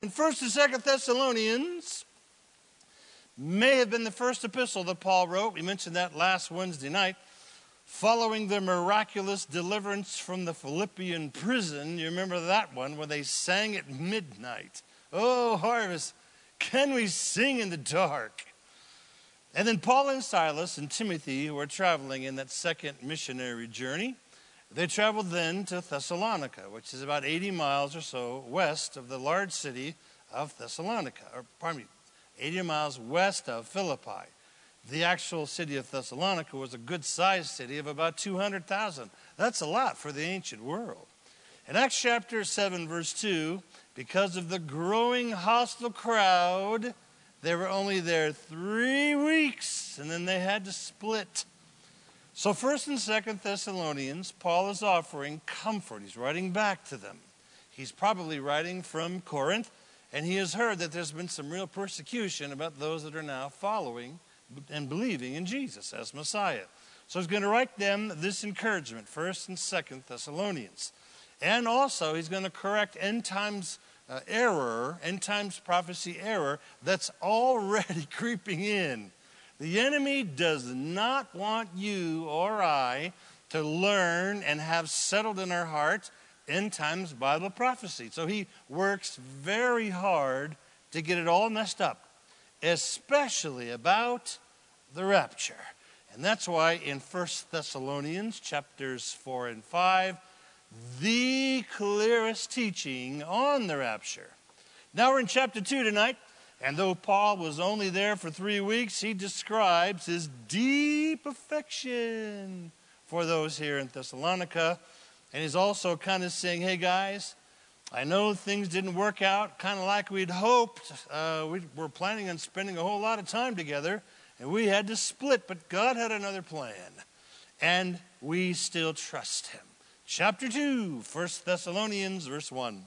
And 1st and 2nd Thessalonians may have been the first epistle that Paul wrote. We mentioned that last Wednesday night. Following the miraculous deliverance from the Philippian prison, you remember that one where they sang at midnight. Oh, harvest, can we sing in the dark? And then Paul and Silas and Timothy, who were traveling in that second missionary journey, they traveled then to Thessalonica, which is about 80 miles or so west of the large city of Thessalonica, 80 miles west of Philippi. The actual city of Thessalonica was a good-sized city of about 200,000. That's a lot for the ancient world. In Acts chapter 7, verse 2, because of the growing hostile crowd, they were only there 3 weeks, and then they had to split. So 1st and 2nd Thessalonians, Paul is offering comfort. He's writing back to them. He's probably writing from Corinth, and he has heard that there's been some real persecution about those that are now following and believing in Jesus as Messiah. So he's going to write them this encouragement, 1st and 2nd Thessalonians. And also he's going to correct end times prophecy error that's already creeping in. The enemy does not want you or I to learn and have settled in our hearts end times Bible prophecy. So he works very hard to get it all messed up, especially about the rapture. And that's why in 1 Thessalonians chapters 4 and 5, the clearest teaching on the rapture. Now we're in chapter 2 tonight, and though Paul was only there for 3 weeks, he describes his deep affection for those here in Thessalonica. And he's also kind of saying, hey guys, I know things didn't work out kind of like we'd hoped. We were planning on spending a whole lot of time together, and we had to split, but God had another plan, and we still trust him. Chapter 2, 1 Thessalonians, verse 1.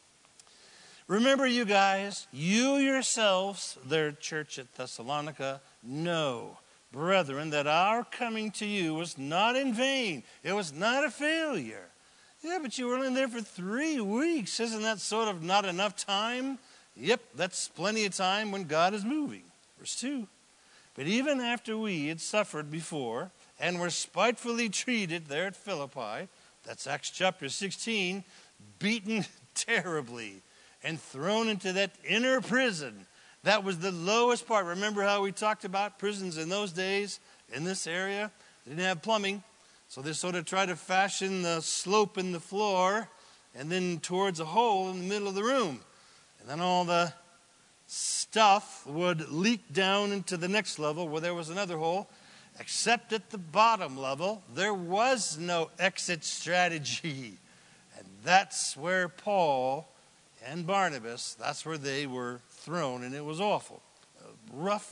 Remember, you guys, you yourselves, their church at Thessalonica, know, brethren, that our coming to you was not in vain. It was not a failure. Yeah, but you were only there for 3 weeks. Isn't that sort of not enough time? Yep, that's plenty of time when God is moving. Verse 2. But even after we had suffered before and were spitefully treated there at Philippi, that's Acts chapter 16, beaten terribly and thrown into that inner prison. That was the lowest part. Remember how we talked about prisons in those days in this area? They didn't have plumbing, so they sort of tried to fashion the slope in the floor and then towards a hole in the middle of the room. And then all the stuff would leak down into the next level where there was another hole. Except at the bottom level, there was no exit strategy. And that's where Paul and Barnabas, that's where they were thrown, and it was awful. Rough.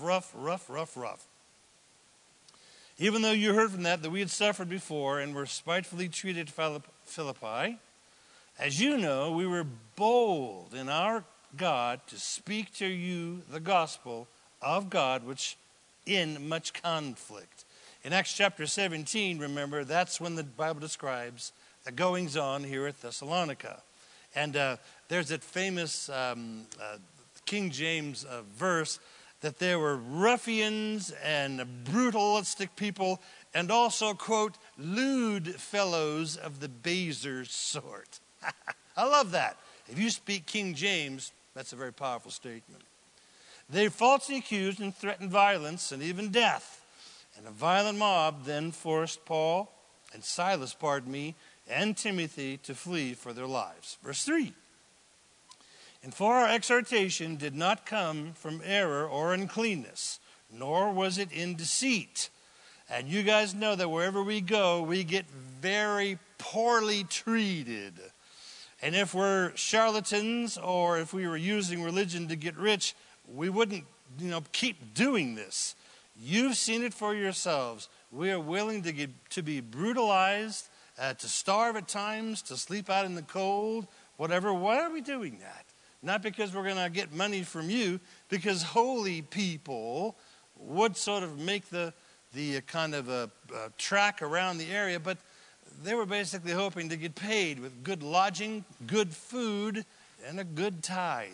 Even though you heard from that we had suffered before and were spitefully treated at Philippi, as you know, we were bold in our God to speak to you the gospel of God, which in much conflict. In Acts chapter 17, remember, that's when the Bible describes the goings on here at Thessalonica. And there's that famous King James verse that there were ruffians and brutalistic people and also, quote, lewd fellows of the baser sort. I love that. If you speak King James, that's a very powerful statement. They falsely accused and threatened violence and even death. And a violent mob then forced Paul and Silas, and Timothy to flee for their lives. Verse 3. And for our exhortation did not come from error or uncleanness, nor was it in deceit. And you guys know that wherever we go, we get very poorly treated. And if we're charlatans or if we were using religion to get rich, we wouldn't, keep doing this. You've seen it for yourselves. We are willing to be brutalized, to starve at times, to sleep out in the cold, whatever. Why are we doing that? Not because we're going to get money from you, because holy people would sort of make the kind of a track around the area, but they were basically hoping to get paid with good lodging, good food, and a good tithe.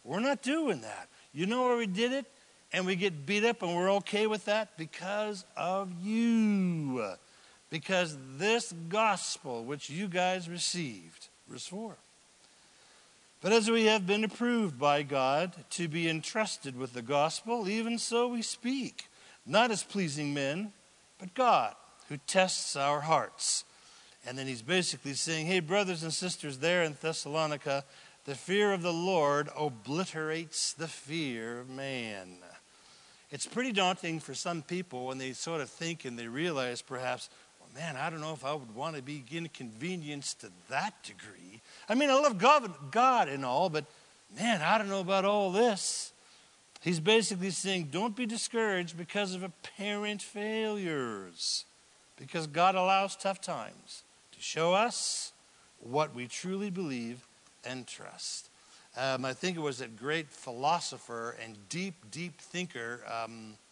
We're not doing that. You know where we did it? And we get beat up and we're okay with that? Because of you. Because this gospel which you guys received was for. But as we have been approved by God to be entrusted with the gospel, even so we speak, not as pleasing men, but God, who tests our hearts. And then he's basically saying, hey, brothers and sisters there in Thessalonica, the fear of the Lord obliterates the fear of man. It's pretty daunting for some people when they sort of think and they realize perhaps, well, man, I don't know if I would want to be inconvenienced to that degree. I mean, I love God and all, but man, I don't know about all this. He's basically saying, don't be discouraged because of apparent failures, because God allows tough times to show us what we truly believe and trust. I think it was that great philosopher and deep, deep thinker. I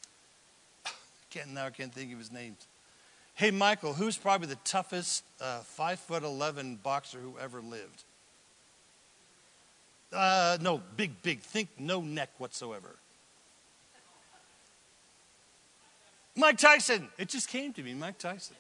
can't think of his name. Hey, Michael, who's probably the toughest 5'11" boxer who ever lived? No, big. Think no neck whatsoever. Mike Tyson. It just came to me, Mike Tyson.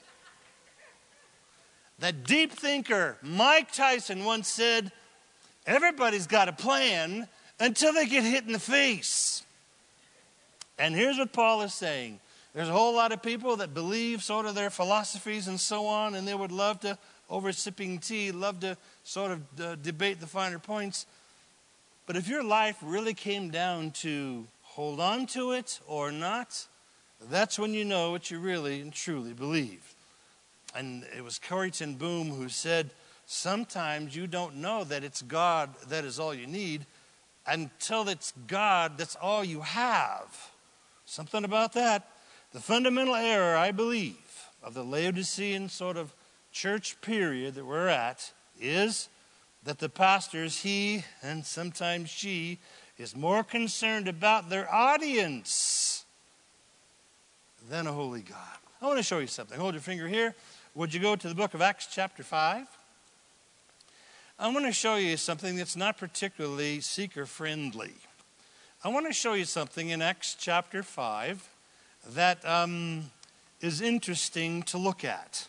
That deep thinker, Mike Tyson, once said, everybody's got a plan until they get hit in the face. And here's what Paul is saying. There's a whole lot of people that believe sort of their philosophies and so on, and they would love to, over sipping tea, love to sort of debate the finer points. But if your life really came down to hold on to it or not, that's when you know what you really and truly believe. And it was Corrie ten Boom who said, sometimes you don't know that it's God that is all you need until it's God that's all you have. Something about that. The fundamental error, I believe, of the Laodicean sort of church period that we're at is that the pastors, he and sometimes she, is more concerned about their audience than a holy God. I want to show you something. Hold your finger here. Would you go to the book of Acts chapter 5? I want to show you something that's not particularly seeker-friendly. I want to show you something in Acts chapter 5 that is interesting to look at.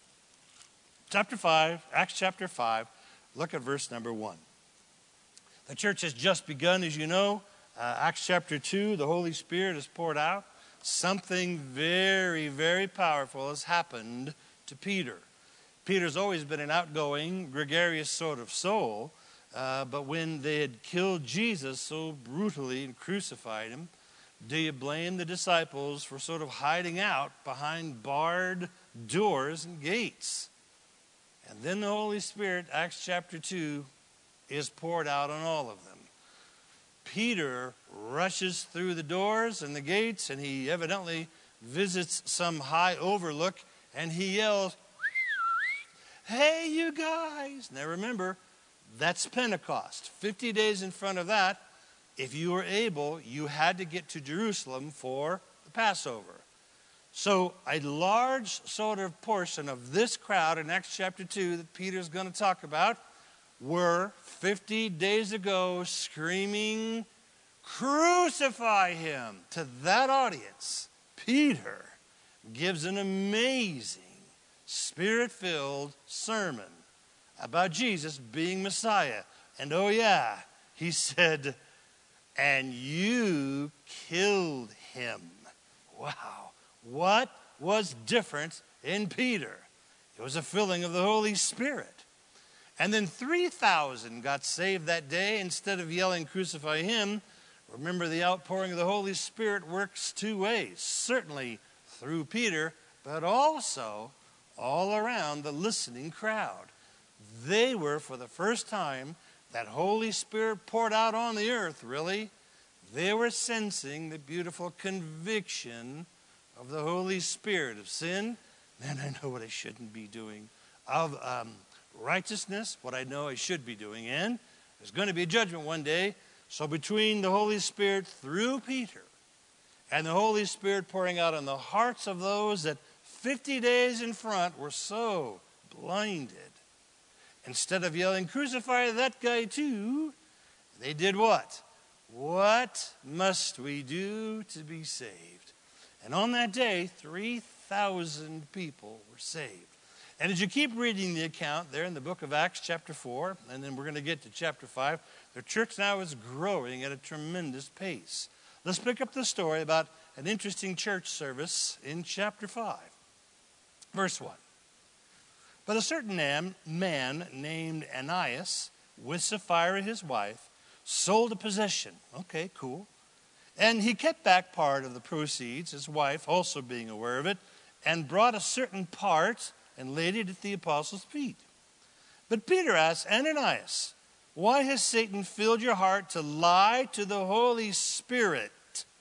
Acts chapter 5, look at verse number 1. The church has just begun, as you know. Acts chapter 2, the Holy Spirit is poured out. Something very, very powerful has happened to Peter. Peter's always been an outgoing, gregarious sort of soul, but when they had killed Jesus so brutally and crucified him, do you blame the disciples for sort of hiding out behind barred doors and gates? And then the Holy Spirit, Acts chapter 2, is poured out on all of them. Peter rushes through the doors and the gates, and he evidently visits some high overlook, and he yells, hey, you guys. Now remember, that's Pentecost. 50 days in front of that, if you were able, you had to get to Jerusalem for the Passover. So a large sort of portion of this crowd in Acts chapter 2 that Peter's going to talk about were 50 days ago screaming, crucify him. To that audience, Peter gives an amazing Spirit-filled sermon about Jesus being Messiah. And oh yeah, he said, and you killed him. Wow. What was different in Peter? It was a filling of the Holy Spirit. And then 3,000 got saved that day. Instead of yelling, crucify him, remember the outpouring of the Holy Spirit works two ways. Certainly through Peter, but also all around the listening crowd. They were, for the first time, that Holy Spirit poured out on the earth, really. They were sensing the beautiful conviction of the Holy Spirit of sin. Man, I know what I shouldn't be doing. Of righteousness, what I know I should be doing. And there's going to be a judgment one day. So between the Holy Spirit through Peter and the Holy Spirit pouring out on the hearts of those that 50 days in front were so blinded, instead of yelling, crucify that guy too, they did what? what must we do to be saved? And on that day, 3,000 people were saved. And as you keep reading the account there in the book of Acts chapter 4, and then we're going to get to chapter 5, the church now is growing at a tremendous pace. Let's pick up the story about an interesting church service in chapter 5. Verse 1. But a certain man named Ananias, with Sapphira his wife, sold a possession. Okay, cool. And he kept back part of the proceeds, his wife also being aware of it, and brought a certain part and laid it at the apostles' feet. But Peter asked, Ananias, why has Satan filled your heart to lie to the Holy Spirit?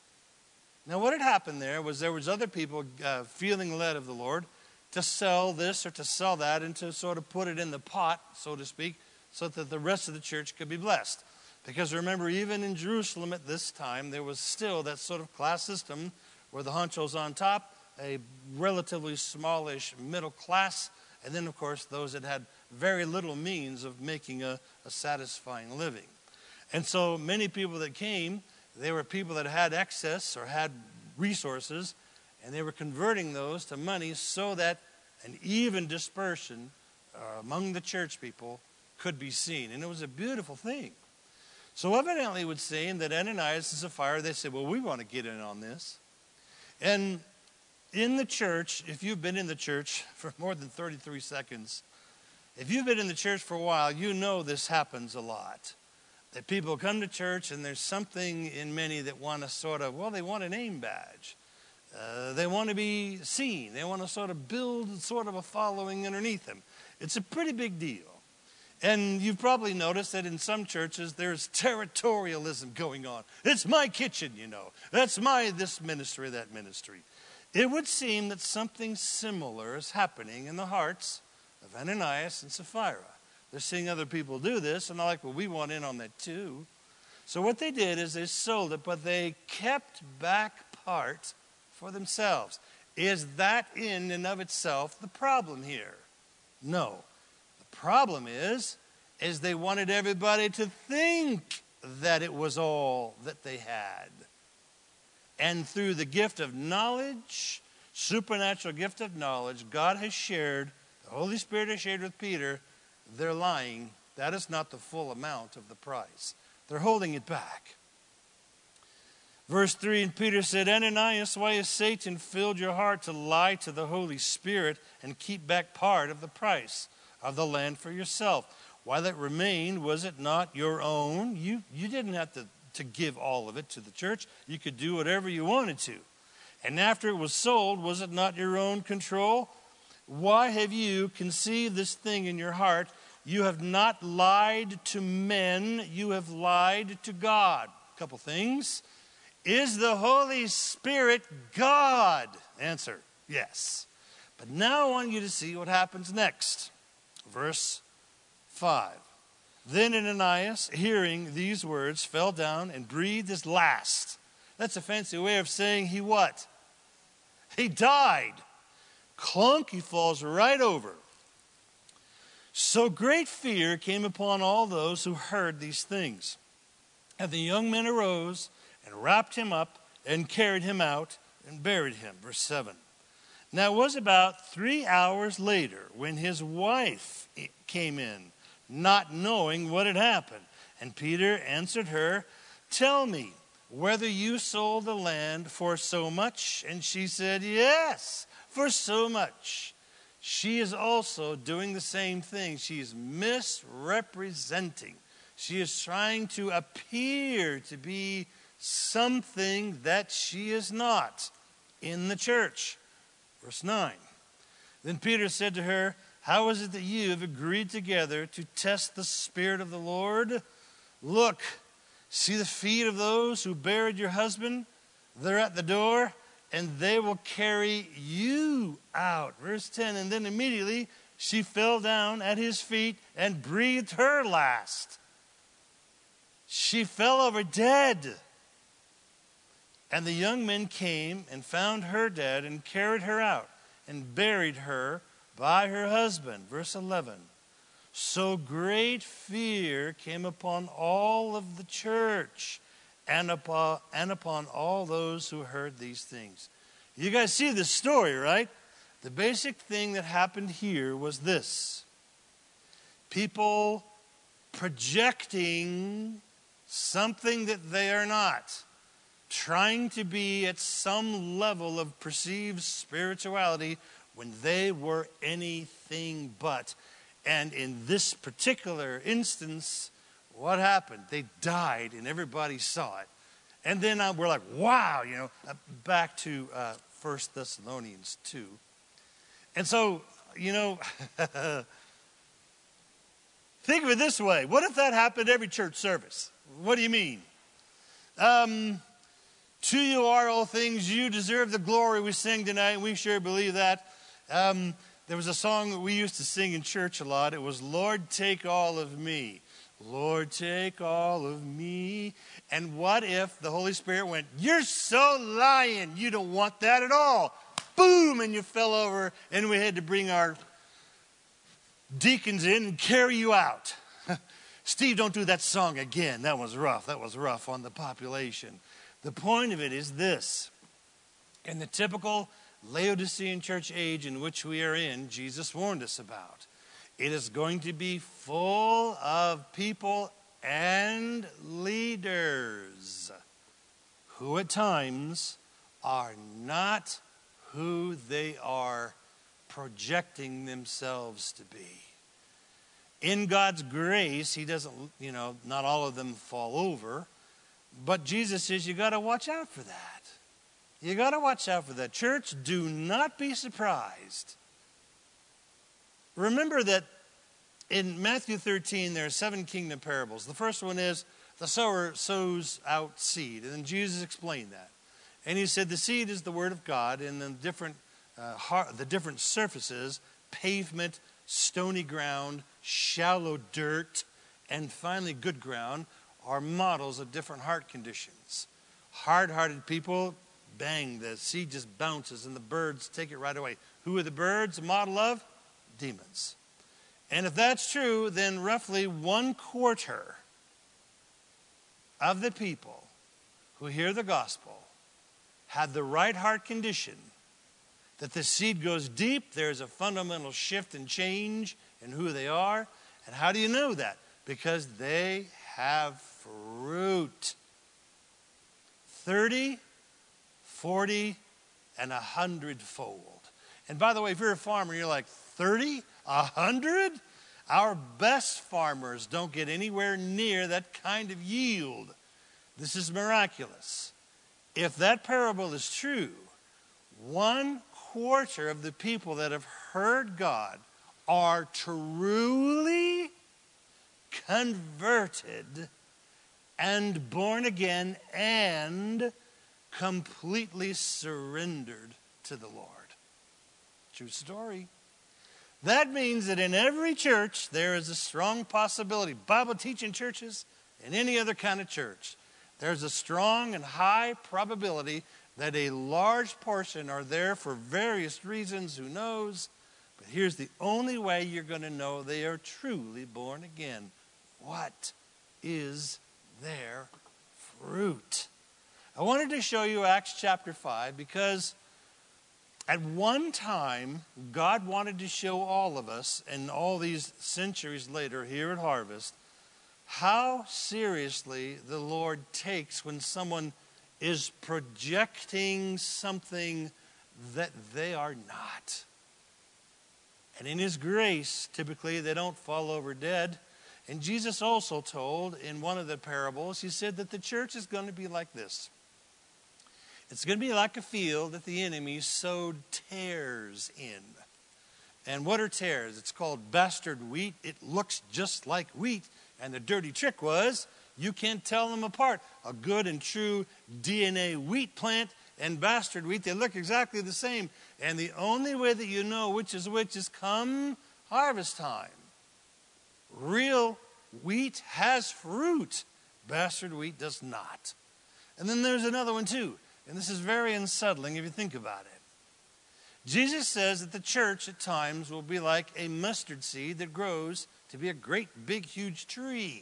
Now what had happened there was other people feeling led of the Lord to sell this or to sell that and to sort of put it in the pot, so to speak, so that the rest of the church could be blessed. Because remember, even in Jerusalem at this time, there was still that sort of class system where the honcho's on top, a relatively smallish middle class, and then, of course, those that had very little means of making a satisfying living. And so many people that came, they were people that had excess or had resources, and they were converting those to money so that an even dispersion among the church people could be seen. And it was a beautiful thing. So evidently it would seem that Ananias and Sapphira, they said, well, we want to get in on this. And in the church, if you've been in the church for more than 33 seconds, if you've been in the church for a while, you know this happens a lot. That people come to church and there's something in many that want to sort of, well, they want a name badge. They want to be seen. They want to sort of build sort of a following underneath them. It's a pretty big deal. And you've probably noticed that in some churches there's territorialism going on. It's my kitchen, you know. That's my this ministry, that ministry. It would seem that something similar is happening in the hearts of Ananias and Sapphira. They're seeing other people do this, and they're like, well, we want in on that too. So what they did is they sold it, but they kept back part for themselves. Is that in and of itself the problem here? No. The problem is they wanted everybody to think that it was all that they had. And through the gift of knowledge, supernatural gift of knowledge, God has shared, the Holy Spirit has shared with Peter, they're lying. That is not the full amount of the price. They're holding it back. Verse 3, and Peter said, Ananias, why has Satan filled your heart to lie to the Holy Spirit and keep back part of the price of the land for yourself? While it remained, was it not your own? You didn't have to give all of it to the church. You could do whatever you wanted to. And after it was sold, was it not your own control? Why have you conceived this thing in your heart? You have not lied to men, you have lied to God. A couple things. Is the Holy Spirit God? Answer, yes. But now I want you to see what happens next. Verse 5. Then Ananias, hearing these words, fell down and breathed his last. That's a fancy way of saying he what? He died. Clunk, he falls right over. So great fear came upon all those who heard these things. And the young men arose and wrapped him up and carried him out and buried him. Verse 7. Now it was about 3 hours later when his wife came in, not knowing what had happened. And Peter answered her, tell me whether you sold the land for so much. And she said, yes, for so much. She is also doing the same thing. She is misrepresenting. She is trying to appear to be something that she is not in the church. Verse 9. Then Peter said to her, how is it that you have agreed together to test the Spirit of the Lord? Look, see the feet of those who buried your husband? They're at the door, and they will carry you out. Verse 10, and then immediately she fell down at his feet and breathed her last. She fell over dead. And the young men came and found her dead and carried her out and buried her by her husband. Verse 11. So great fear came upon all of the church and upon all those who heard these things. You guys see the story, right? The basic thing that happened here was this. People projecting something that they are not, trying to be at some level of perceived spirituality when they were anything but. And in this particular instance, what happened? They died and everybody saw it. And then we're like, wow, back to 1 Thessalonians 2. And so, think of it this way. What if that happened every church service? What do you mean? To you are all things. You deserve the glory we sing tonight. We sure believe that. There was a song that we used to sing in church a lot. It was, Lord, take all of me. Lord, take all of me. And what if the Holy Spirit went, you're so lying. You don't want that at all. Boom, and you fell over, and we had to bring our deacons in and carry you out. Steve, don't do that song again. That was rough. That was rough on the population. The point of it is this. In the typical Laodicean church age in which we are in, Jesus warned us about. It is going to be full of people and leaders who at times are not who they are projecting themselves to be. In God's grace, he doesn't, not all of them fall over. But Jesus says you got to watch out for that. You got to watch out for that. Church, do not be surprised. Remember that in Matthew 13, there are 7 kingdom parables. The first one is the sower sows out seed. And then Jesus explained that. And he said the seed is the word of God, and then the different surfaces, pavement, stony ground, shallow dirt, and finally good ground, are models of different heart conditions. Hard-hearted people, bang, the seed just bounces and the birds take it right away. Who are the birds a model of? Demons. And if that's true, then roughly 1/4 of the people who hear the gospel have the right heart condition, that the seed goes deep, there's a fundamental shift and change in who they are. And how do you know that? Because they have fruit. 30, 40, and 100-fold. And by the way, if you're a farmer, you're like, 30? 100? Our best farmers don't get anywhere near that kind of yield. This is miraculous. If that parable is true, 1/4 of the people that have heard God are truly converted and born again and completely surrendered to the Lord. True story. That means that in every church there is a strong possibility, Bible teaching churches and any other kind of church, there's a strong and high probability that a large portion are there for various reasons, who knows? But here's the only way you're going to know they are truly born again. What is their fruit? I wanted to show you Acts chapter 5 because at one time, God wanted to show all of us, and all these centuries later here at Harvest, how seriously the Lord takes when someone is projecting something that they are not. And in his grace, typically they don't fall over dead. And Jesus also told in one of the parables, he said that the church is going to be like this. It's going to be like a field that the enemy sowed tares in. And what are tares? It's called bastard wheat. It looks just like wheat. And the dirty trick was, you can't tell them apart. A good and true DNA wheat plant and bastard wheat, they look exactly the same. And the only way that you know which is come harvest time. Real wheat has fruit. Bastard wheat does not. And then there's another one too. And this is very unsettling if you think about it. Jesus says that the church at times will be like a mustard seed that grows to be a great, big, huge tree.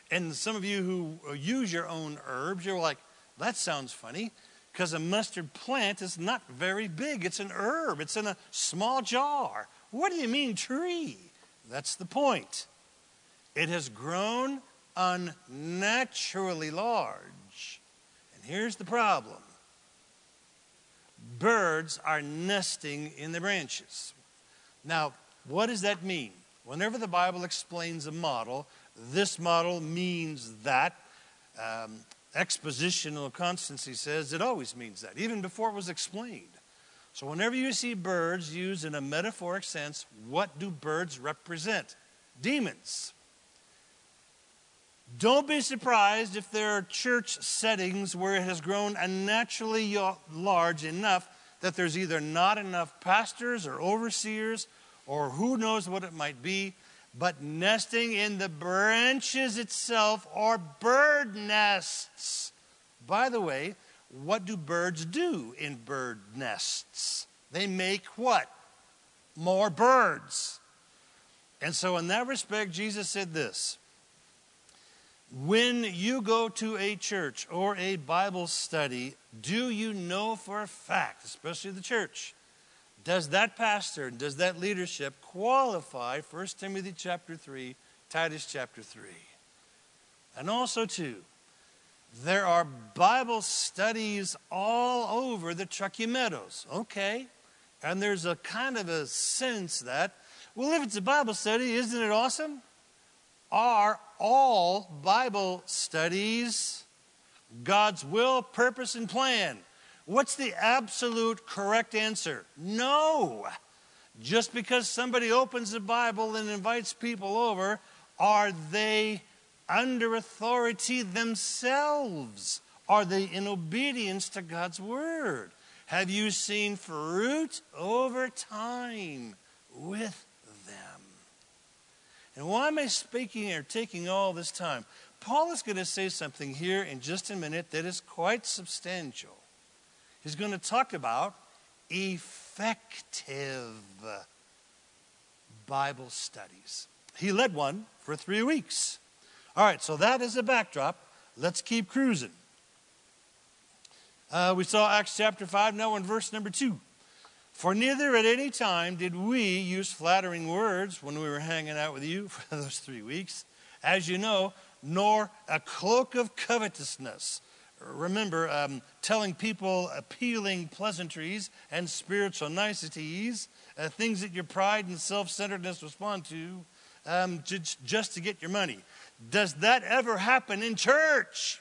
And some of you who use your own herbs, you're like, that sounds funny, because a mustard plant is not very big. It's an herb. It's in a small jar. What do you mean tree? That's the point. It has grown unnaturally large. And here's the problem. Birds are nesting in the branches. Now, what does that mean? Whenever the Bible explains a model, this model means that. Expositional constancy says it always means that, even before it was explained. So whenever you see birds used in a metaphoric sense, what do birds represent? Demons. Don't be surprised if there are church settings where it has grown unnaturally large enough that there's either not enough pastors or overseers or who knows what it might be, but nesting in the branches itself are bird nests. By the way, what do birds do in bird nests? They make what? More birds. And so in that respect, Jesus said this. When you go to a church or a Bible study, do you know for a fact, especially the church, does that pastor, does that leadership qualify 1 Timothy chapter 3, Titus chapter 3? And also, too, there are Bible studies all over the Truckee Meadows. Okay. And there's a kind of a sense that, well, if it's a Bible study, isn't it awesome? Are all Bible studies God's will, purpose, and plan? What's the absolute correct answer? No. Just because somebody opens the Bible and invites people over, are they under authority themselves? Are they in obedience to God's word? Have you seen fruit over time with them? And why am I speaking or taking all this time? Paul is going to say something here in just a minute that is quite substantial. He's going to talk about effective Bible studies. He led one for 3 weeks. All right, so that is a backdrop. Let's keep cruising. We saw Acts chapter 5, now in verse number 2. For neither at any time did we use flattering words when we were hanging out with you for those 3 weeks, as you know, nor a cloak of covetousness. Remember, telling people appealing pleasantries and spiritual niceties, things that your pride and self-centeredness respond to, just to get your money. Does that ever happen in church?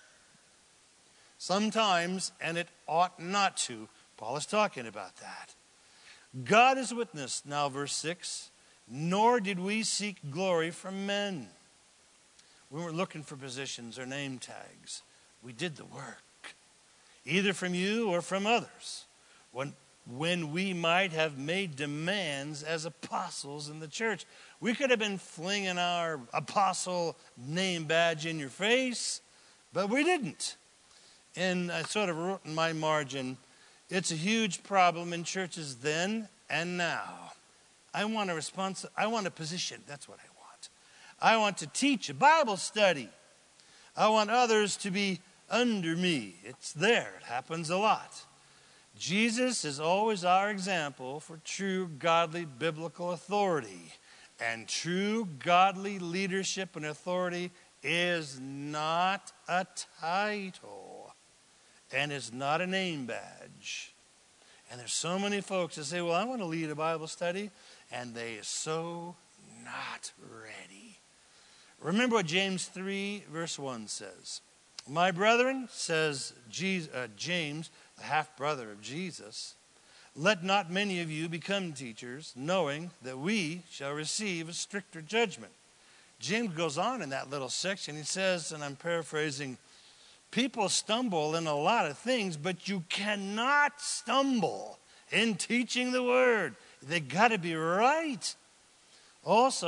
Sometimes, and it ought not to. Paul is talking about that. God is witness, now verse 6, nor did we seek glory from men. We weren't looking for positions or name tags. We did the work, either from you or from others, when we might have made demands as apostles in the church. We could have been flinging our apostle name badge in your face, but we didn't. And I sort of wrote in my margin, it's a huge problem in churches then and now. I want a position. That's what I want. I want to teach a Bible study. I want others to be under me. It's there. It happens a lot. Jesus is always our example for true godly biblical authority. And true godly leadership and authority is not a title and is not a name badge. And there's so many folks that say, well, I want to lead a Bible study, and they are so not ready. Remember what James 3 verse 1 says. My brethren, says James, the half-brother of Jesus, let not many of you become teachers, knowing that we shall receive a stricter judgment. James goes on in that little section. He says, and I'm paraphrasing, people stumble in a lot of things, but you cannot stumble in teaching the word. They got to be right. Also,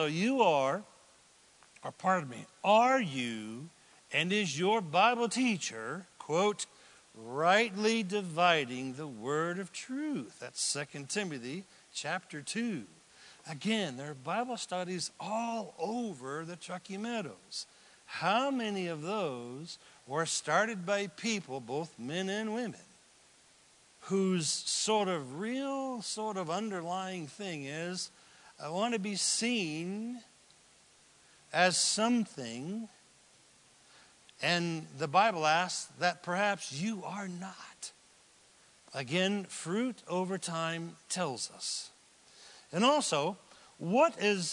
are you and is your Bible teacher, quote, rightly dividing the word of truth? That's 2 Timothy chapter 2. Again, there are Bible studies all over the Truckee Meadows. how many of those were started by people, both men and women, whose real underlying thing is, I want to be seen as something, and the Bible asks that perhaps you are not. Again, fruit over time tells us. And also, what is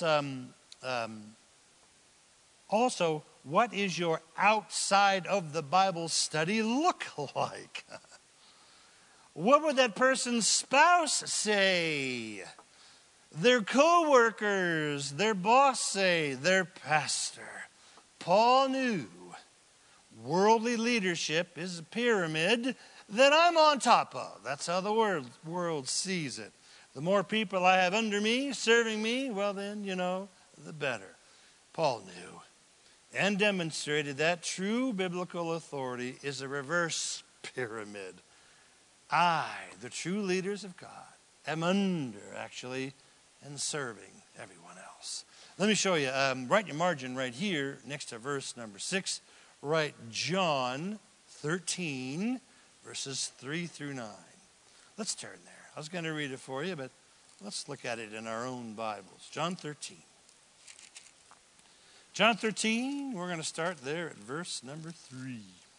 your outside of the Bible study look like? What would that person's spouse say? Their co-workers, their boss say, their pastor. Paul knew worldly leadership is a pyramid that I'm on top of. That's how the world sees it. The more people I have under me, serving me, well then, the better. Paul knew and demonstrated that true biblical authority is a reverse pyramid. I, the true leaders of God, am under, actually, and serving everyone else. Let me show you. Write your margin right here next to verse number 6. Write John 13, verses 3 through 9. Let's turn there. I was going to read it for you, but let's look at it in our own Bibles. John 13. John 13, we're going to start there at verse number 3.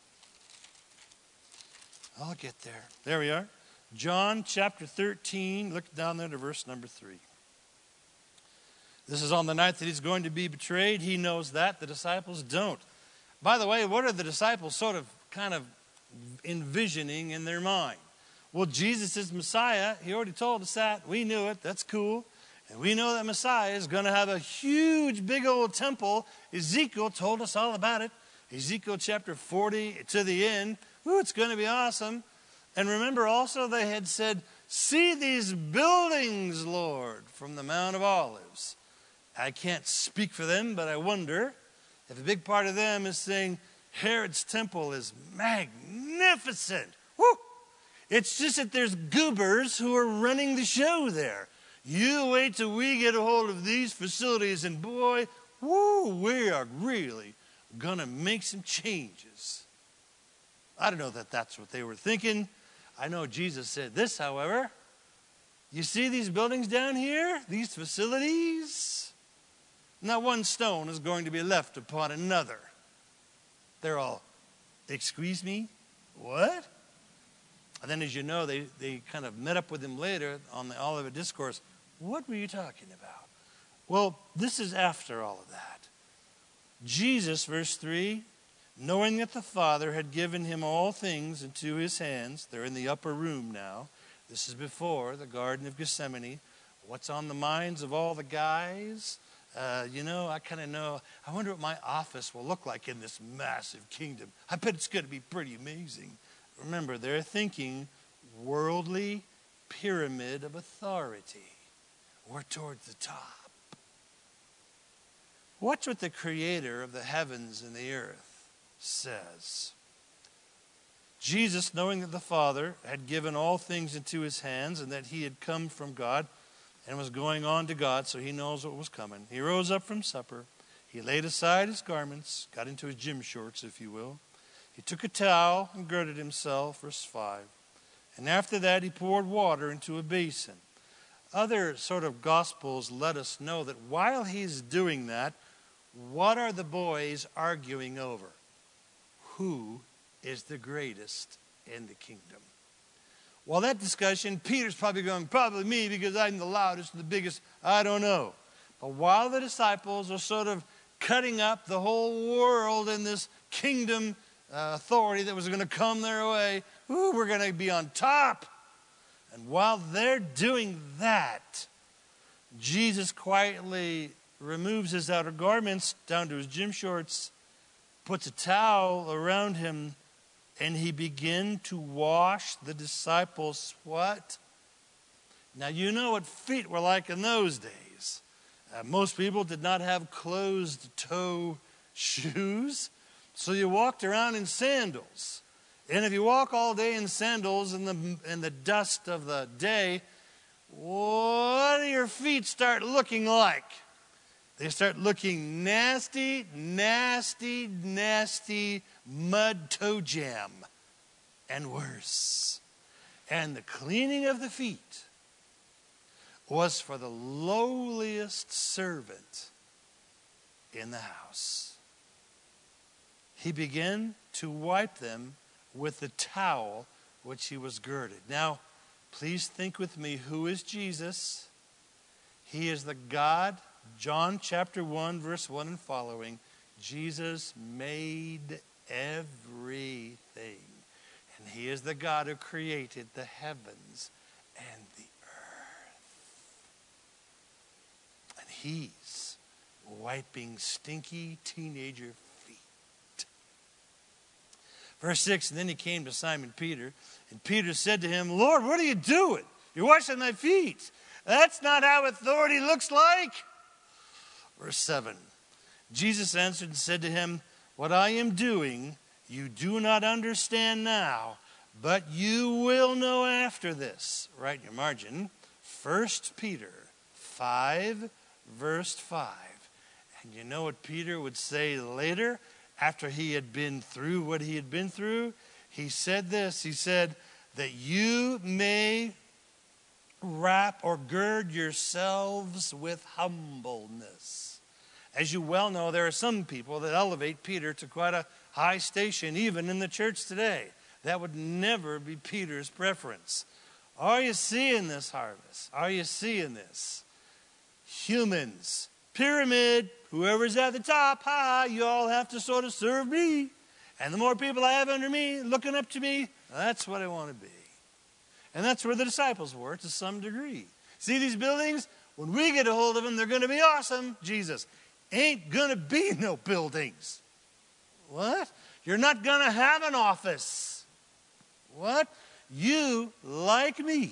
I'll get there. There we are. John chapter 13, look down there to verse number 3. This is on the night that he's going to be betrayed. He knows that. The disciples don't. By the way, what are the disciples kind of envisioning in their mind? Well, Jesus is Messiah. He already told us that. We knew it. That's cool. And we know that Messiah is going to have a huge, big old temple. Ezekiel told us all about it. Ezekiel chapter 40 to the end. Ooh, it's going to be awesome. And remember also they had said, see these buildings, Lord, from the Mount of Olives. I can't speak for them, but I wonder if a big part of them is saying Herod's temple is magnificent. Woo! It's just that there's goobers who are running the show there. You wait till we get a hold of these facilities, and boy, woo, we are really going to make some changes. I don't know that that's what they were thinking. I know Jesus said this, however. You see these buildings down here? These facilities? Not one stone is going to be left upon another. They're all, excuse me? What? And then, as you know, they kind of met up with him later on the Olivet Discourse. What were you talking about? Well, this is after all of that. Jesus, verse 3, knowing that the Father had given him all things into his hands. They're in the upper room now. This is before the Garden of Gethsemane. What's on the minds of all the guys? I kind of know. I wonder what my office will look like in this massive kingdom. I bet it's going to be pretty amazing. Remember, they're thinking worldly pyramid of authority. We're towards the top. Watch what the Creator of the heavens and the earth says. Jesus, knowing that the Father had given all things into his hands and that he had come from God and was going on to God, so he knows what was coming. He rose up from supper. He laid aside his garments, got into his gym shorts, if you will. He took a towel and girded himself, verse 5. And after that, he poured water into a basin. Other sort of gospels let us know that while he's doing that, what are the boys arguing over? Who is the greatest in the kingdom? Well, that discussion, Peter's probably going, probably me, because I'm the loudest and the biggest. I don't know. But while the disciples are sort of cutting up the whole world in this kingdom authority that was going to come their way, we're going to be on top. And while they're doing that, Jesus quietly removes his outer garments down to his gym shorts, puts a towel around him, and he began to wash the disciples' what? Now, you know what feet were like in those days. Most people did not have closed-toe shoes, so you walked around in sandals. And if you walk all day in sandals in the dust of the day, what do your feet start looking like? They start looking nasty, nasty, nasty mud toe jam and worse. And the cleaning of the feet was for the lowliest servant in the house. He began to wipe them with the towel which he was girded. Now, please think with me, who is Jesus? He is the God, John chapter 1, verse 1 and following. Jesus made everything. And he is the God who created the heavens and the earth. And he's wiping stinky teenager feet. Verse 6, and then he came to Simon Peter, and Peter said to him, Lord, what are you doing? You're washing my feet. That's not how authority looks like. Verse 7, Jesus answered and said to him, what I am doing, you do not understand now, but you will know after this. Write in your margin, 1 Peter 5, verse 5. And you know what Peter would say later, after he had been through what he had been through? He said this, he said, that you may wrap or gird yourselves with humbleness. As you well know, there are some people that elevate Peter to quite a high station, even in the church today. That would never be Peter's preference. Are you seeing this, Harvest? Are you seeing this? Humans, pyramid, whoever's at the top, you all have to sort of serve me. And the more people I have under me, looking up to me, that's what I want to be. And that's where the disciples were to some degree. See these buildings? When we get a hold of them, they're going to be awesome. Jesus, ain't going to be no buildings. What? You're not going to have an office. What? You, like me,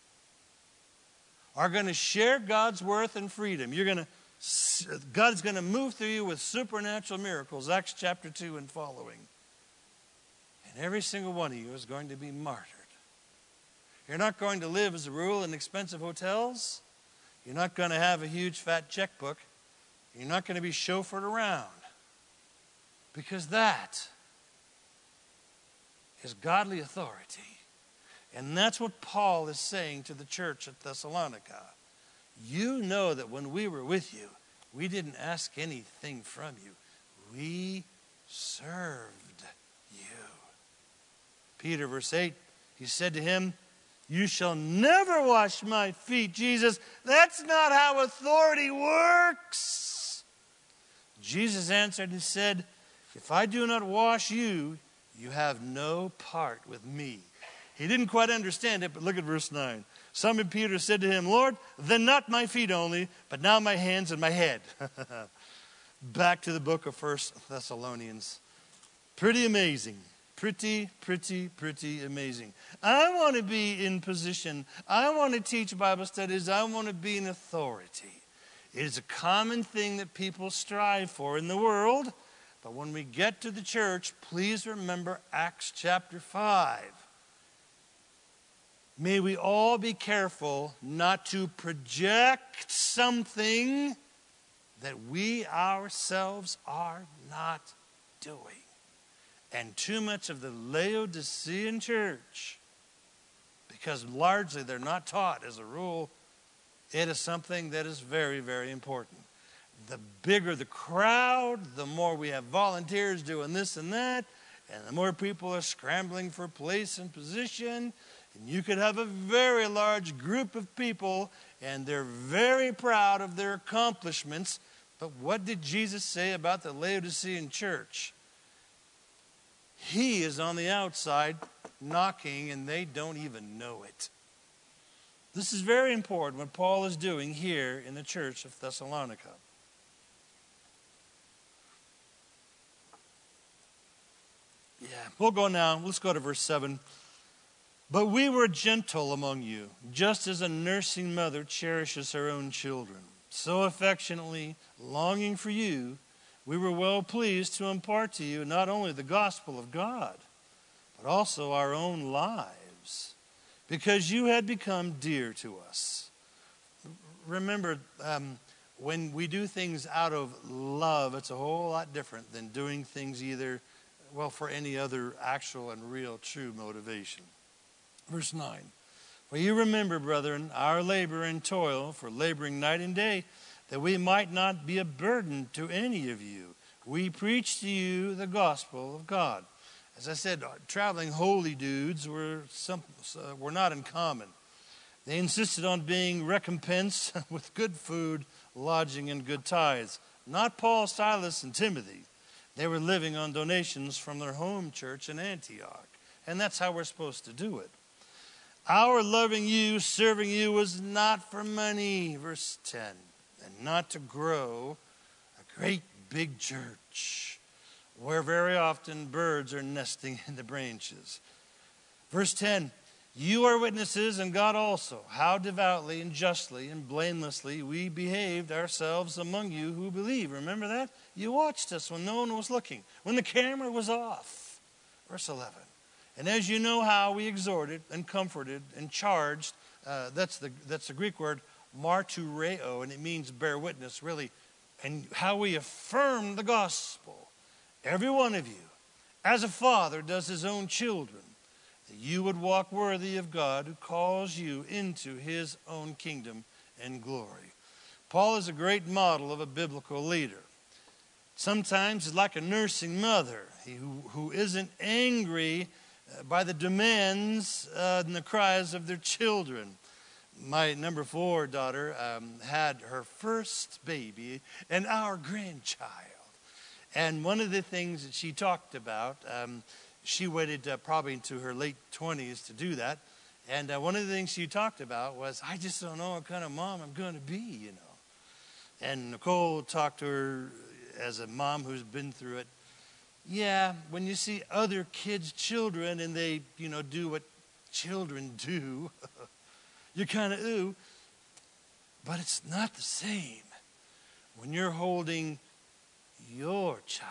are going to share God's worth and freedom. God's going to move through you with supernatural miracles, Acts chapter 2 and following. And every single one of you is going to be martyred. You're not going to live, as a rule, in expensive hotels. You're not going to have a huge fat checkbook. You're not going to be chauffeured around. Because that is godly authority. And that's what Paul is saying to the church at Thessalonica. You know that when we were with you, we didn't ask anything from you. We served you. Peter, verse 8, he said to him, you shall never wash my feet, Jesus. That's not how authority works. Jesus answered and said, if I do not wash you, you have no part with me. He didn't quite understand it, but look at verse 9. Simon Peter said to him, Lord, then not my feet only, but now my hands and my head. Back to the book of 1 Thessalonians. Pretty amazing. Pretty amazing. I want to be in position. I want to teach Bible studies. I want to be in authority. It is a common thing that people strive for in the world. But when we get to the church, please remember Acts chapter 5. May we all be careful not to project something that we ourselves are not doing. And too much of the Laodicean church, because largely they're not taught as a rule, it is something that is very, very important. The bigger the crowd, the more we have volunteers doing this and that, and the more people are scrambling for place and position. And you could have a very large group of people, and they're very proud of their accomplishments. But what did Jesus say about the Laodicean church? He is on the outside knocking, and they don't even know it. This is very important what Paul is doing here in the church of Thessalonica. Yeah, we'll go now. Let's go to verse 7. But we were gentle among you, just as a nursing mother cherishes her own children. So affectionately, longing for you, we were well pleased to impart to you not only the gospel of God, but also our own lives, because you had become dear to us. Remember, when we do things out of love, it's a whole lot different than doing things either, well, for any other actual and real true motivation. Verse 9. For you remember, brethren, our labor and toil, for laboring night and day, that we might not be a burden to any of you. We preach to you the gospel of God. As I said, traveling holy dudes were not uncommon. They insisted on being recompensed with good food, lodging, and good tithes. Not Paul, Silas, and Timothy. They were living on donations from their home church in Antioch. And that's how we're supposed to do it. Our loving you, serving you was not for money, verse 10, and not to grow a great big church where very often birds are nesting in the branches. Verse 10, you are witnesses, and God also, how devoutly and justly and blamelessly we behaved ourselves among you who believe. Remember that? You watched us when no one was looking, when the camera was off. Verse 11. And as you know how we exhorted and comforted and charged, that's the Greek word martureo, and it means bear witness, really, and how we affirm the gospel, every one of you, as a father does his own children, that you would walk worthy of God who calls you into his own kingdom and glory. Paul is a great model of a biblical leader. Sometimes he's like a nursing mother who isn't angry by the demands and the cries of their children. My number 4 daughter had her first baby and our grandchild. And one of the things that she talked about, she waited probably into her late 20s to do that. And one of the things she talked about was, I just don't know what kind of mom I'm going to be, you know. And Nicole talked to her as a mom who's been through it. Yeah, when you see other kids' children and they, do what children do, you're kind of ooh. But it's not the same when you're holding your child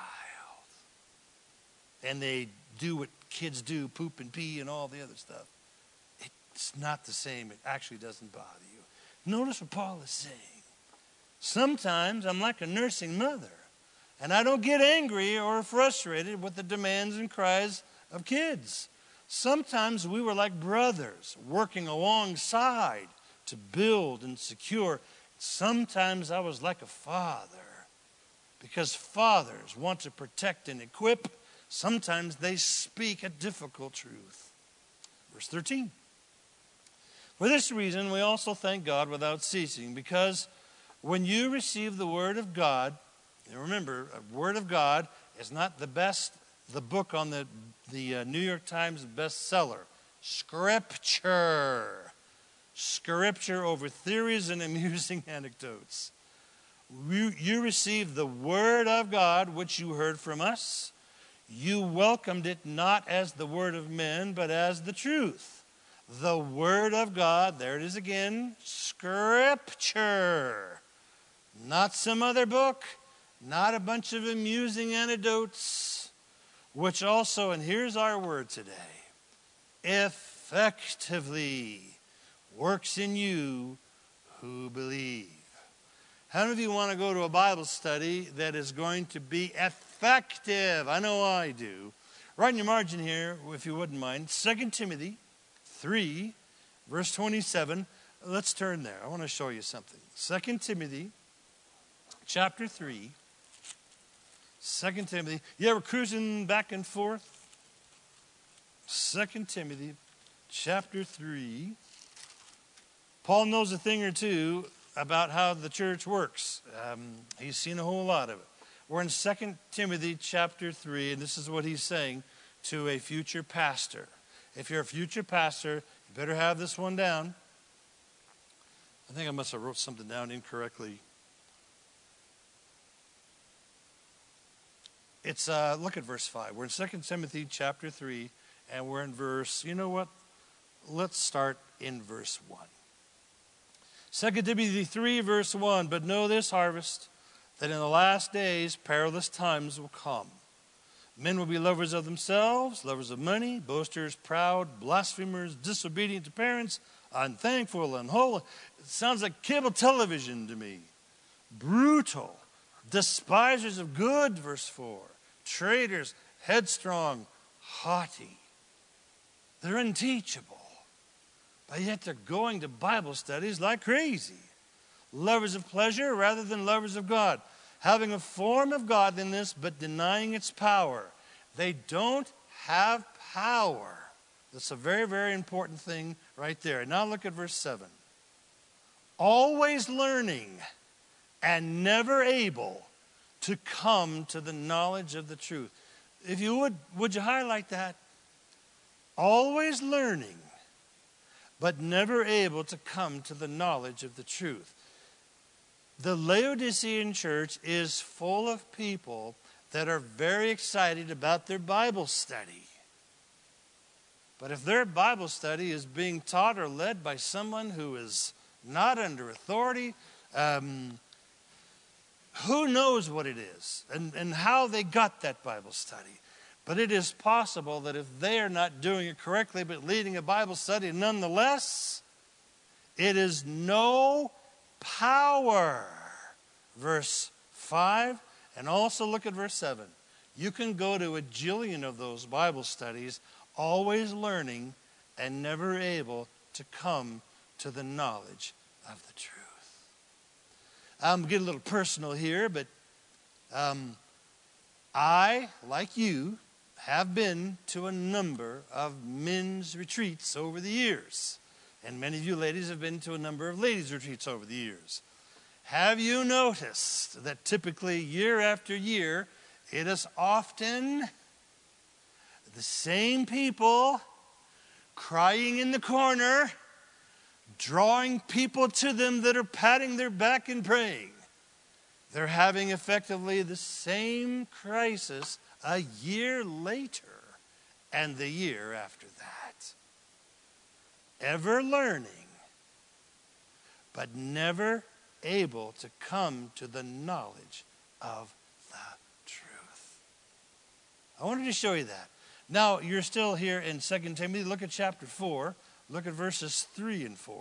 and they do what kids do, poop and pee and all the other stuff. It's not the same. It actually doesn't bother you. Notice what Paul is saying. Sometimes I'm like a nursing mother. And I don't get angry or frustrated with the demands and cries of kids. Sometimes we were like brothers working alongside to build and secure. Sometimes I was like a father because fathers want to protect and equip. Sometimes they speak a difficult truth. Verse 13. For this reason we also thank God without ceasing, because when you receive the word of God, and remember, a word of God is not the book on the New York Times bestseller. Scripture. Scripture over theories and amusing anecdotes. You received the word of God, which you heard from us. You welcomed it not as the word of men, but as the truth. The word of God, there it is again, Scripture. Not some other book. Not a bunch of amusing anecdotes, which also, and here's our word today, effectively works in you who believe. How many of you want to go to a Bible study that is going to be effective? I know I do. Write in your margin here, if you wouldn't mind, 2 Timothy 3, verse 27. Let's turn there. I want to show you something. 2 Timothy chapter 3. 2 Timothy. You ever cruising back and forth? 2 Timothy chapter 3. Paul knows a thing or two about how the church works. He's seen a whole lot of it. We're in 2 Timothy chapter 3, and this is what he's saying to a future pastor. If you're a future pastor, you better have this one down. I think I must have wrote something down incorrectly. It's look at verse 5. We're in 2 Timothy chapter 3, and we're in verse, you know what? Let's start in verse 1. 2 Timothy 3, verse 1. But know this, harvest, that in the last days perilous times will come. Men will be lovers of themselves, lovers of money, boasters, proud, blasphemers, disobedient to parents, unthankful, unholy. It sounds like cable television to me. brutal, despisers of good, verse 4, traitors, headstrong, haughty. They're unteachable, but yet they're going to Bible studies like crazy. Lovers of pleasure rather than lovers of God, having a form of godliness but denying its power. They don't have power. That's a very, very important thing right there. Now look at verse 7. Always learning and never able to come to the knowledge of the truth. If you would you highlight that? Always learning, but never able to come to the knowledge of the truth. The Laodicean church is full of people that are very excited about their Bible study. But if their Bible study is being taught or led by someone who is not under authority, who knows what it is and how they got that Bible study. But it is possible that if they are not doing it correctly but leading a Bible study nonetheless, it is no power. Verse 5, and also look at verse 7. You can go to a jillion of those Bible studies, always learning and never able to come to the knowledge of the truth. I'm getting a little personal here, but I, like you, have been to a number of men's retreats over the years. And many of you ladies have been to a number of ladies' retreats over the years. Have you noticed that typically year after year, it is often the same people crying in the corner, drawing people to them that are patting their back and praying? They're having effectively the same crisis a year later and the year after that. Ever learning, but never able to come to the knowledge of the truth. I wanted to show you that. Now, you're still here in 2 Timothy. Look at chapter 4. Look at verses 3 and 4.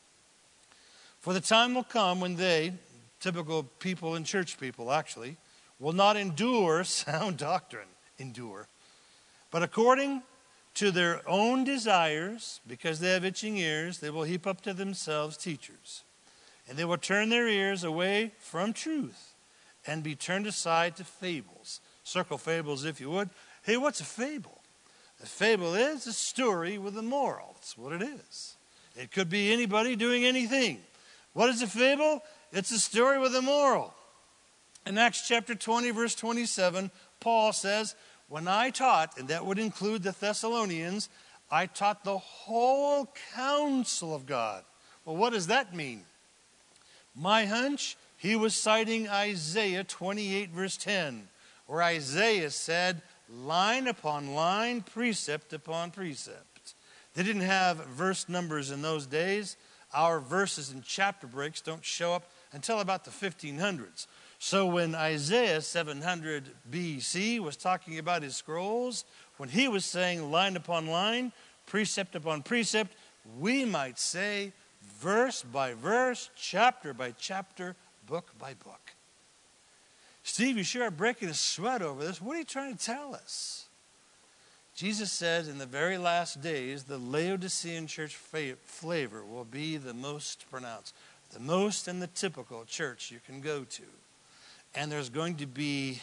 For the time will come when they, typical people and church people actually, will not endure sound doctrine. Endure. But according to their own desires, because they have itching ears, they will heap up to themselves teachers. And they will turn their ears away from truth and be turned aside to fables. Circle fables if you would. Hey, what's a fable? A fable is a story with a moral. That's what it is. It could be anybody doing anything. What is a fable? It's a story with a moral. In Acts chapter 20, verse 27, Paul says, when I taught, and that would include the Thessalonians, I taught the whole counsel of God. Well, what does that mean? My hunch, he was citing Isaiah 28, verse 10, where Isaiah said, line upon line, precept upon precept. They didn't have verse numbers in those days. Our verses and chapter breaks don't show up until about the 1500s. So when Isaiah 700 BC was talking about his scrolls, when he was saying line upon line, precept upon precept, we might say verse by verse, chapter by chapter, book by book. Steve, you sure are breaking a sweat over this. What are you trying to tell us? Jesus said in the very last days, the Laodicean church flavor will be the most pronounced, the most in the typical church you can go to. And there's going to be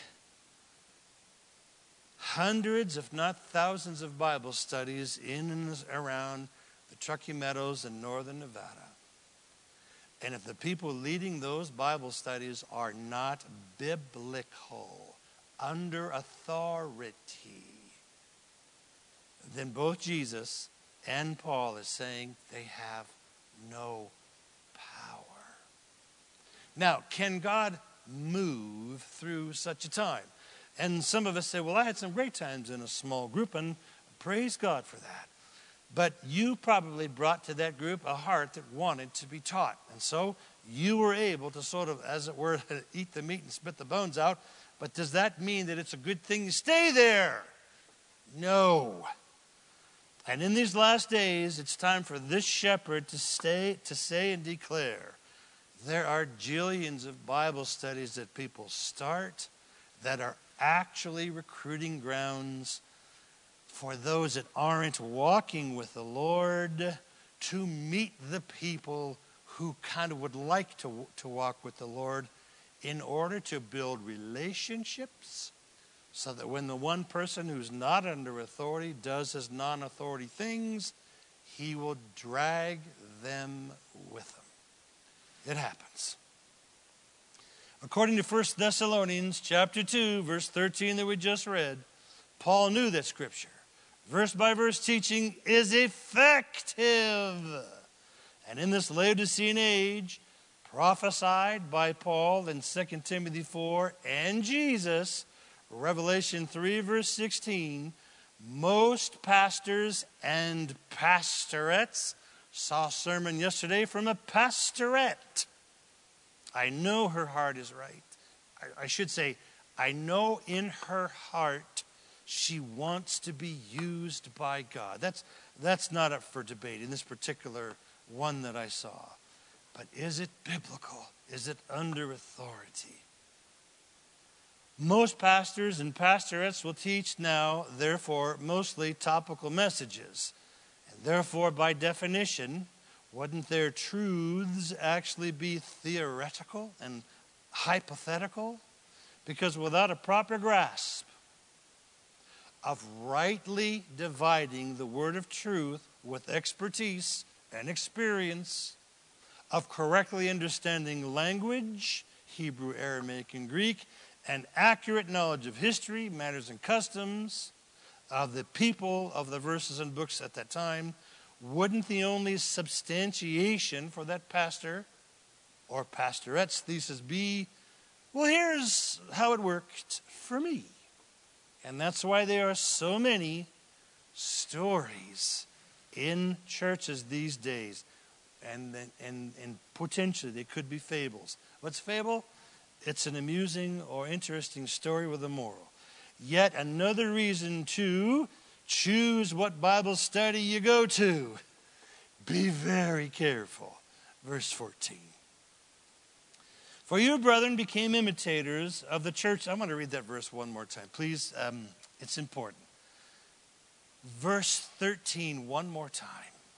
hundreds, if not thousands, of Bible studies in and around the Truckee Meadows in northern Nevada. And if the people leading those Bible studies are not biblical, under authority, then both Jesus and Paul is saying they have no power. Now, can God move through such a time? And some of us say, well, I had some great times in a small group, and praise God for that. But you probably brought to that group a heart that wanted to be taught. And so you were able to sort of, as it were, eat the meat and spit the bones out. But does that mean that it's a good thing to stay there? No. And in these last days, it's time for this shepherd to say and declare, There are jillions of Bible studies that people start that are actually recruiting grounds for those that aren't walking with the Lord to meet the people who kind of would like to walk with the Lord in order to build relationships so that when the one person who's not under authority does his non-authority things, he will drag them with him. It happens. According to 1 Thessalonians chapter 2, verse 13 that we just read, Paul knew that scripture. Verse by verse teaching is effective. And in this Laodicean age, prophesied by Paul in 2 Timothy 4 and Jesus, Revelation 3 verse 16, most pastors and pastorettes saw a sermon yesterday from a pastorette. I know her heart is right. I should say, I know in her heart she wants to be used by God. That's not up for debate in this particular one that I saw. But is it biblical? Is it under authority? Most pastors and pastorettes will teach now, therefore, mostly topical messages. And therefore, by definition, wouldn't their truths actually be theoretical and hypothetical? Because without a proper grasp of rightly dividing the word of truth with expertise and experience, of correctly understanding language, Hebrew, Aramaic, and Greek, and accurate knowledge of history, manners, and customs of the people of the verses and books at that time, wouldn't the only substantiation for that pastor or pastorette's thesis be, well, here's how it worked for me? And that's why there are so many stories in churches these days. And potentially they could be fables. What's fable? It's an amusing or interesting story with a moral. Yet another reason to choose what Bible study you go to. Be very careful. Verse 14. For you, brethren, became imitators of the church. I'm going to read that verse one more time. Please, it's important. Verse 13, one more time.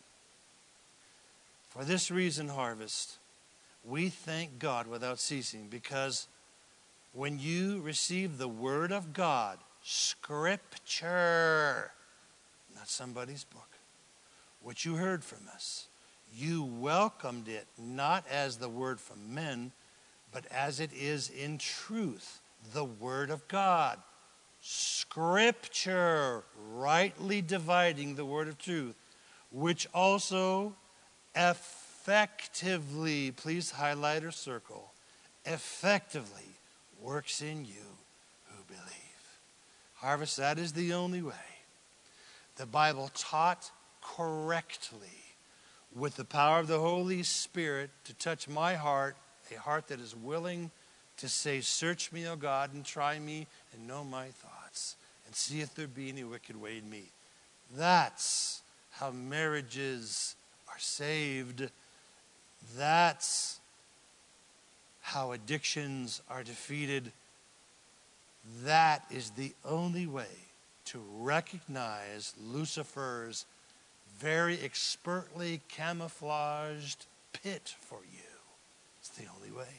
For this reason, Harvest, we thank God without ceasing, because when you received the word of God, Scripture, not somebody's book, which you heard from us, you welcomed it not as the word from men, but as it is in truth, the word of God. Scripture, rightly dividing the word of truth, which also effectively, please highlight or circle, effectively works in you who believe. Harvest, that is the only way. The Bible taught correctly with the power of the Holy Spirit to touch my heart, a heart that is willing to say, search me, O God, and try me and know my thoughts and see if there be any wicked way in me. That's how marriages are saved. That's how addictions are defeated. That is the only way to recognize Lucifer's very expertly camouflaged pit for you. It's the only way.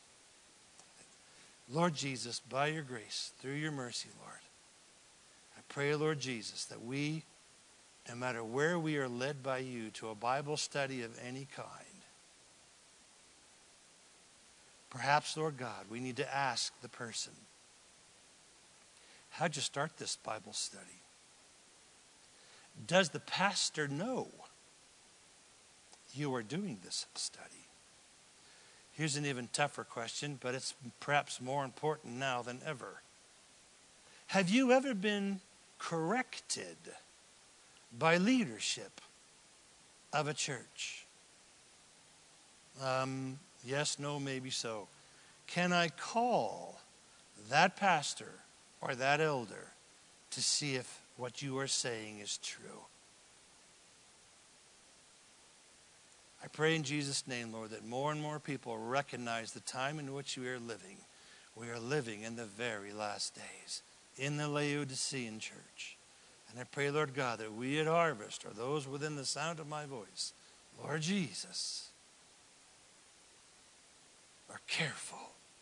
Lord Jesus, by your grace, through your mercy, Lord, I pray, Lord Jesus, that we, no matter where we are led by you to a Bible study of any kind, perhaps, Lord God, we need to ask the person, how'd you start this Bible study? Does the pastor know you are doing this study? Here's an even tougher question, but it's perhaps more important now than ever. Have you ever been corrected by leadership of a church? Yes, no, maybe so. Can I call that pastor or that elder to see if what you are saying is true? I pray in Jesus' name, Lord, that more and more people recognize the time in which we are living. We are living in the very last days, in the Laodicean church. And I pray, Lord God, that we at Harvest, or those within the sound of my voice, Lord Jesus, are careful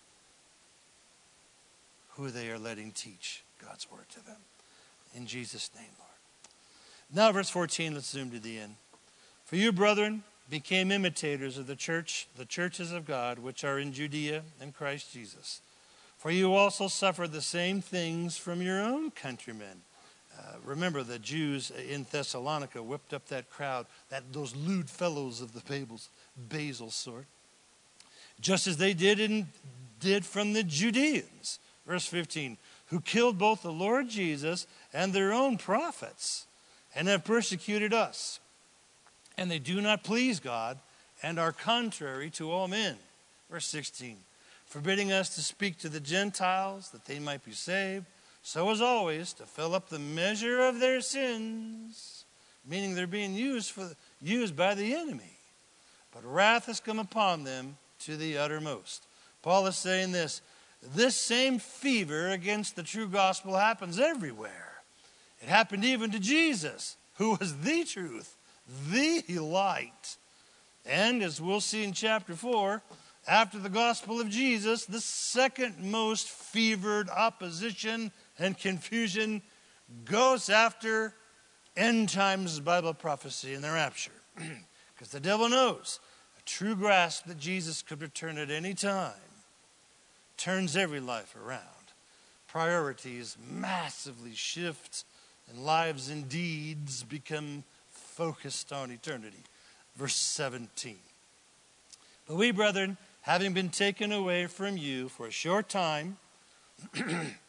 who they are letting teach God's word to them. In Jesus' name, Lord. Now, verse 14, let's zoom to the end. For you, brethren, became imitators of the churches of God, which are in Judea in Christ Jesus. For you also suffered the same things from your own countrymen. Remember, the Jews in Thessalonica whipped up that crowd, those lewd fellows of the Basil sort, just as they did from the Judeans. Verse 15, who killed both the Lord Jesus and their own prophets, and have persecuted us. And they do not please God, and are contrary to all men. Verse 16, forbidding us to speak to the Gentiles, that they might be saved, so as always to fill up the measure of their sins, meaning they're being used by the enemy. But wrath has come upon them to the uttermost. Paul is saying this same fever against the true gospel happens everywhere. It happened even to Jesus, who was the truth, the light. And as we'll see in chapter 4, after the gospel of Jesus, the second most fevered opposition and confusion goes after end times Bible prophecy and the rapture. Because the devil knows a true grasp that Jesus could return at any time turns every life around. Priorities massively shift, and lives and deeds become focused on eternity. Verse 17. But we, brethren, having been taken away from you for a short time in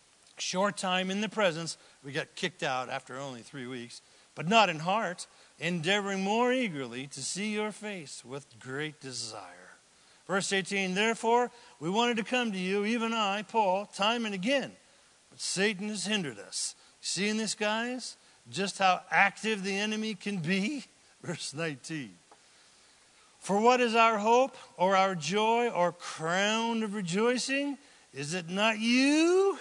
the presence, we got kicked out after only 3 weeks, but not in heart, endeavoring more eagerly to see your face with great desire. Verse 18, therefore, we wanted to come to you, even I, Paul, time and again, but Satan has hindered us. Seeing this, guys, just how active the enemy can be? Verse 19. For what is our hope, or our joy, or crown of rejoicing? Is it not you?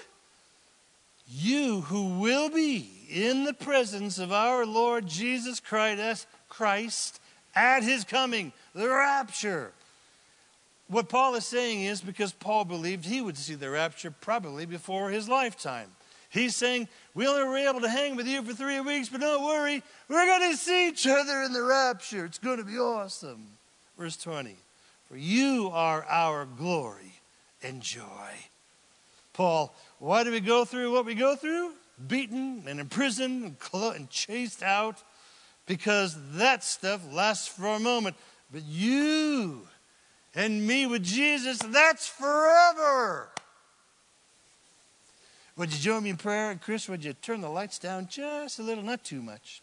You who will be in the presence of our Lord Jesus Christ at his coming, the rapture. What Paul is saying is because Paul believed he would see the rapture probably before his lifetime. He's saying, we only were able to hang with you for 3 weeks, but don't worry, we're going to see each other in the rapture. It's going to be awesome. Verse 20, for you are our glory and joy. Paul, why do we go through what we go through? Beaten and imprisoned and chased out, because that stuff lasts for a moment. But you and me with Jesus, that's forever. Would you join me in prayer? And Chris, would you turn the lights down just a little, not too much?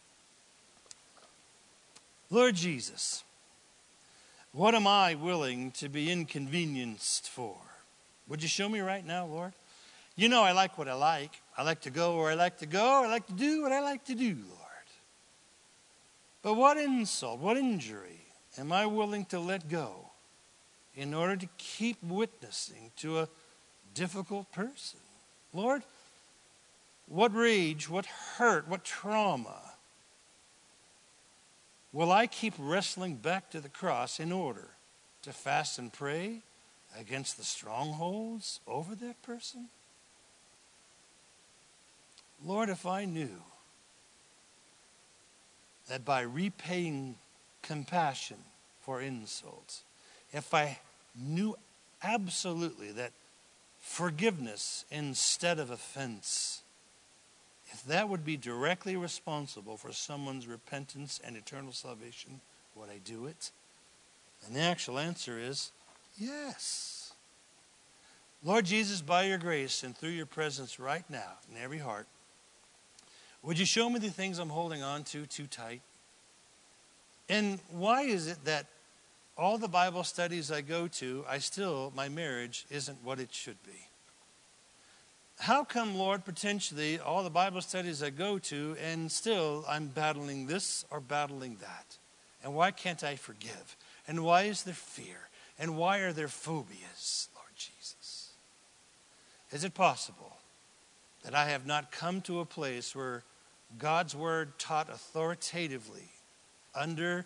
Lord Jesus, what am I willing to be inconvenienced for? Would you show me right now, Lord? You know I like what I like. I like to go where I like to go. I like to do what I like to do, Lord. But what insult, what injury am I willing to let go in order to keep witnessing to a difficult person? Lord, what rage, what hurt, what trauma will I keep wrestling back to the cross in order to fast and pray against the strongholds over that person? Lord, if I knew that by repaying compassion for insults, if I knew absolutely that forgiveness instead of offense, if that would be directly responsible for someone's repentance and eternal salvation, would I do it? And the actual answer is yes. Lord Jesus, by your grace and through your presence right now in every heart, would you show me the things I'm holding on to too tight? And why is it that all the Bible studies I go to, my marriage isn't what it should be? How come, Lord, potentially all the Bible studies I go to and still I'm battling this or battling that? And why can't I forgive? And why is there fear? And why are there phobias, Lord Jesus? Is it possible that I have not come to a place where God's word taught authoritatively under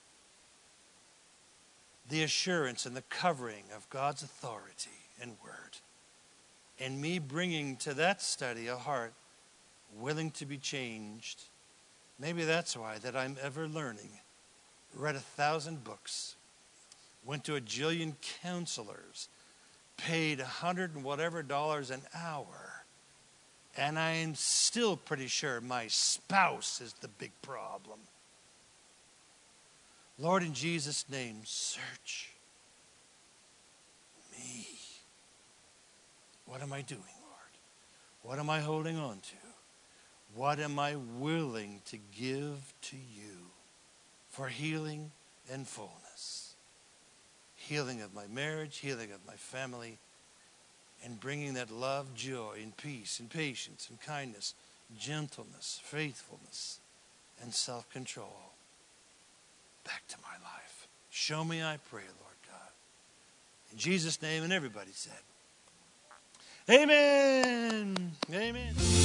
the assurance and the covering of God's authority and word, and me bringing to that study a heart willing to be changed? Maybe that's why that I'm ever learning. Read 1,000 books, went to a jillion counselors, paid $100 and whatever an hour, and I'm still pretty sure my spouse is the big problem. Lord, in Jesus' name, search me. What am I doing, Lord? What am I holding on to? What am I willing to give to you for healing and fullness? Healing of my marriage, healing of my family, and bringing that love, joy, and peace, and patience, and kindness, gentleness, faithfulness, and self-control back to my life. Show me, I pray, Lord God. In Jesus' name, and everybody said, amen. Amen.